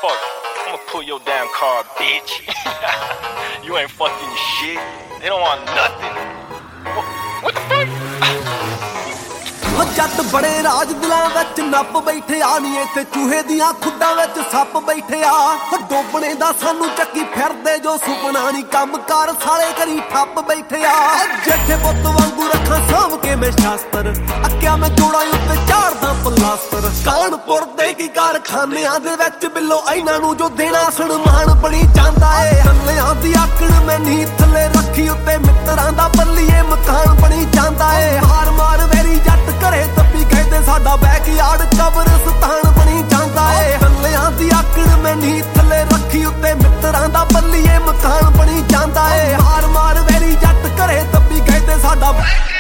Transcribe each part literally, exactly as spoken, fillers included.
fuck? I'ma pull your damn car, bitch. You ain't fucking shit. They don't want nothing. What, what the fuck? ਜੱਟ ਬੜੇ ਰਾਜ ਦਿਲਾਂ ਵਿੱਚ ਨੱਪ ਬੈਠੇ ਆ ਨੀ ਇੱਥੇ ਚੂਹੇ ਦੀਆਂ ਖੁੱਡਾਂ ਵਿੱਚ ਸੱਪ ਬੈਠੇ ਆ ਡੋਬਣੇ ਦਾ ਸਾਨੂੰ ਚੱਕੀ ਫਿਰਦੇ ਜੋ ਸੁਪਨਾ ਨੀ ਕੰਮਕਾਰ ਸਾਲੇ ਕਰੀ ਠੱਪ ਬੈਠੇ ਆ ਜੱਠੇ ਪੁੱਤ ਵਾਂਗੂ ਰੱਖਾਂ ਸਾਂਭ ਕੇ ਮੈਂ ਸ਼ਾਸਤਰ ਅੱਕਿਆ ਮੈਂ ਜੋੜਾਂ ਉੱਤੇ ਝਾੜਦਾ ਪਲਾਸਟਰ ਕਾਨਪੁਰ ਦੇ ਕੀ ਕਾਰਖਾਨਿਆਂ ਦੇ ਵਿੱਚ ਬਿੱਲੋ ਇਹਨਾਂ ਨੂੰ ਜੋ ਦੇਣਾ ਸਨਮਾਨ ਬਣੀ ਜਾਂਦਾ ਏ ਹੱਲਿਆਂ ਦੀ ਆਕੜ ਮੈਂ ਨੀ ਥੱਲੇ ਰੱਖੀ ਉੱਤੇ ਮਿੱਤਰਾਂ ਦਾ ਬੱਲੀਏ ਮਕਾਨ ਬਣੀ ਜਾਂਦਾ ਏ ਹਾਰ ਮਾਰ ਵੇਰੀ ਜੱਟ ਘਰੇ ਤੱਪੀ ਕਹਿੰਦੇ ਸਾਡਾ ਬੈਕਯਾਰਡ ਕਬਰਸਤਾਨ ਬਣੀ ਜਾਂਦਾ ਏ ਹੱਲਿਆਂ ਦੀ ਆਕੜ ਮੈਂ ਨੀ ਥੱਲੇ ਰੱਖੀ ਉੱਤੇ ਮਿੱਤਰਾਂ ਦਾ ਬੱਲੀਏ ਮਕਾਨ ਬਣੀ ਜਾਂਦਾ ਏ ਹਾਰ ਮਾਰ ਵੇਰੀ ਜੱਟ ਘਰੇ ਤੱਪੀ ਕਹਿੰਦੇ ਸਾਡਾ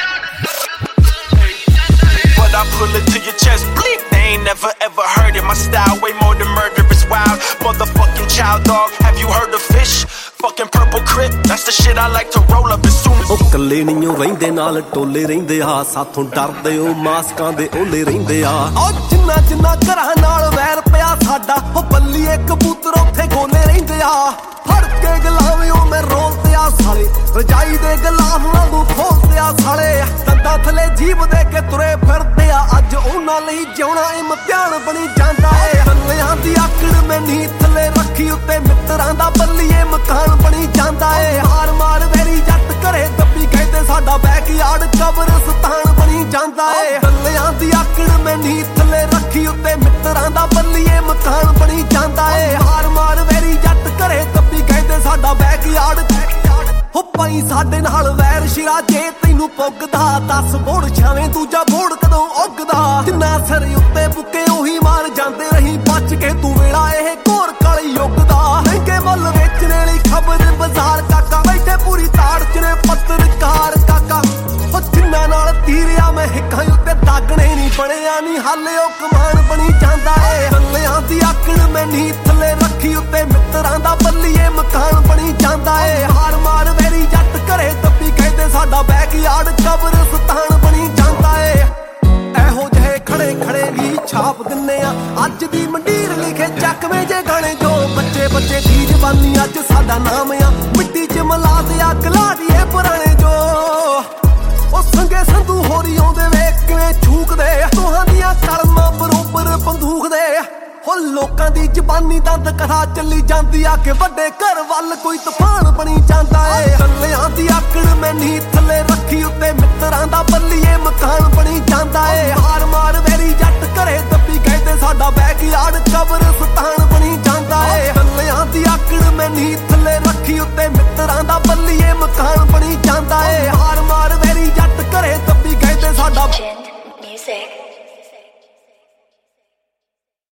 But I pull it to your chest, bleep. They ain't never ever heard it. My style way more than murderous, wild motherfucking child dog. Have you heard of Fish? Fucking Purple Crip. That's the shit I like to roll up as soon as. ਉਹ ਕੱਲੇ ਨਹੀਂ ਰਹਿੰਦੇ ਨਾਲ ਟੋਲੇ ਰਹਿੰਦੇ ਆ ਸਾਥੋਂ ਡਰਦੇ ਉਹ ਮਾਸਕਾਂ ਦੇ ਓਲੇ ਰਹਿੰਦੇ ਆ ਉਹ ਜਿੰਨਾ ਜਿੰਨਾ ਘਰਾਂ ਨਾਲ ਵੈਰ ਪਿਆ ਸਾਡਾ ਉਹ ਬੱਲੀਏ ਕਬੂਤਰ ਉੱਥੇ ਗੋਲੇ ਰਹਿੰਦੇ ਆ ਫੜ ਕੇ ਗਲਾਵੇਂ ਉਹ ਮੈਂ ਰੋਲਦੇ ਆ ਸਾਲੇ ਰਜਾਈ ਦੇ ਗਲਾਫ ਵਾਂਗੂ ਖੋਲਦੇ ਆ ਸਾਲੇ ਦੰਦਾਂ ਥਲੇ ਜੀਭ ਦੇ ਕੇ ਤੁਰੇ ਫਿਰਦੇ ਆ ਅੱਜ ਉਹਨਾਂ ਲਈ ਜਿਉਣਾ ਇਮਤਿਹਾਨ ਬਣੀ ਜਾਂਦਾ ਏ ਹੱਲਿਆਂ ਦੀ ਆਕੜ ਮੈਂ ਨੀ ਥੱਲੇ ਰੱਖੀ ਉੱਤੇ ਮਿੱਤਰਾਂ ਦਾ ਬੱਲੀਏ ਮਕਾਨ ਬਣੀ ਜਾਂਦਾ ਏ ਹਾਰ ਮਾਰ ਵੇਰੀ ਜੱਟ ਘਰੇ ਦੱਬੀ ਕਹਿੰਦੇ ਸਾਡਾ ਬੈਕਯਾਰਡ ਕਬਰਸਤਾਨ ਬਣੀ ਜਾਂਦਾ ਏ ਹੱਲਿਆਂ ਦੀ ਆਕੜ ਮੈਂ ਨੀ ਥੱਲੇ ਰੱਖੀ ਉੱਤੇ ਮਿੱਤਰਾਂ ਦਾ ਬੱਲੀਏ ਮਕਾਨ ਬਣੀ ਜਾਂਦਾ ਏ ਹਾਰ ਮਾਰ ਵੇਰੀ ਜੱਟ ਘਰੇ ਦੱਬੀ ਕਹਿੰਦੇ ਸਾਡਾ ਬੈਕਯਾਰਡ ਹੋ ਪਾਈ ਸਾਡੇ ਨਾਲ ਵੈਰ ਸ਼ਿਰਾ ਜੇ ਤੈਨੂੰ ਪੁੱਗਦਾ ਦਸ ਬੋੜ ਛਾਵੇਂ ਦੂਜਾ ਬੋੜ ਕਦੋਂ ਉੱਗਦਾ ਜਿੰਨਾ ਸਿਰ ਉੱਤੇ ਬੁੱਕੇ ਉਹੀ ਮਾਰ ਜਾਂਦੇ ਰਹੀ ਬਚ ਕੇ ਤੂੰ ਵੇਲਾ ਇਹ ਘੋਰ ਕਾਲੀ ਯੁੱਗ ਦਾ ਮਹਿੰਗੇ ਮੁੱਲ ਵੇਚਣੇ ਲਈ ਖਬਰ ਬਾਜ਼ਾਰ ਕਾਕਾ ਬੈਠੇ ਪੂਰੀ ਤਾੜ ਚ ਨੇ ਪੱਤਰਕਾਰ ਕਾਕਾ ਉਹ ਜਿੰਨਾ ਨਾਲ ਤੀਰਿਆ ਮੈਂ ਹਿੱਕਾਂ ਉੱਤੇ ਦਾਗਣੇ ਨਹੀਂ ਬਣਿਆ ਨਹੀਂ ਹਾਲੇ ਉਹ ਕਮਾਨ ਬਣੀ ਜਾਂਦਾ ਏ ਹੱਲਿਆਂ ਦੀ ਆਕੜ ਮੈਂ ਨੀ ਥੱਲੇ ਰੱਖੀ ਉੱਤੇ ਮਿੱਤਰਾਂ ਦਾ ਬੱਲੀਏ ਮਕਾਨ ਬਣੀ ਜਾਂਦਾ ਏ ਹਾਰ ਮਾਰ ਵੇਰੀ ਜੱਟ ਘਰੇ ਦੱਬੀ ਕਹਿੰਦੇ ਸਾਡਾ ਬੈਕਯਾਰਡ ਕਬਰਸਤਾਨ ਬਣੀ ਜਾਂਦਾ ਏ ਇਹੋ ਜਿਹੇ ਖੜੇ ਖੜੇ ਵੀ ਛਾਪ ਦਿੰਨੇ ਆ ਅੱਜ ਦੀ ਮੰਡੀਰ ਲਿਖੇ ਚੱਕਵੇਂ ਜੇ ਗਾਣੇ ਜੋ ਬੱਚੇ ਬੱਚੇ ਦੀ ਜ਼ਬਾਨੀ ਅੱਜ ਸਾਡਾ ਨਾਮ ਆ ਮਿੱਟੀ ਚ ਮਿਲਾ ਦੇ ਅੱਗ ਲਾ ਦੀਏ ਪੁਰਾਣੇ ਜੋ ਉਹ ਸੰਗੇ ਸੰਧੂ ਹੋਰੀ ਆਉਂਦੇ ਵੇਖ ਕਿਵੇਂ ਛੂਕਦੇ ਦੋਹਾਂ ਦੀਆਂ ਕਲਮਾਂ ਬਰੋਬਰ ਬੰਦੂਕ ਦੇ ਹੋ ਲੋਕਾਂ ਦੀ ਜ਼ਬਾਨੀ ਦੰਦ ਕਥਾ ਚੱਲੀ ਜਾਂਦੀ ਆ ਕਿ ਵੱਡੇ ਘਰ ਵੱਲ ਕੋਈ ਤੂਫਾਨ ਬਣੀ ਜਾਂਦਾ ਏ ਹੱਲਿਆਂ ਦੀ ਆਕੜ ਮੈਂ ਨੀ ਥੱਲੇ ਰੱਖੀ ਉੱਤੇ ਮਿੱਤਰਾਂ ਦਾ ਬੱਲੀਏ ਮਕਾਨ ਬਣੀ ਜਾਂਦਾ ਏ ਹਾਰ ਮਾਰ ਵੇਰੀ ਜੱਟ ਘਰੇ ਦੱਬੀ ਕਹਿੰਦੇ ਸਾਡਾ ਬੈਕਯਾਰਡ ਕਬਰਸਤਾਨ ਬਣੀ ਜਾਂਦਾ ਏ ਹੱਲਿਆਂ ਦੀ ਆਕੜ ਮੈਂ ਨੀ ਥੱਲੇ ਰੱਖੀ ਉੱਤੇ ਮਿੱਤਰਾਂ ਦਾ ਬੱਲੀਏ ਮਕਾਨ ਬਣੀ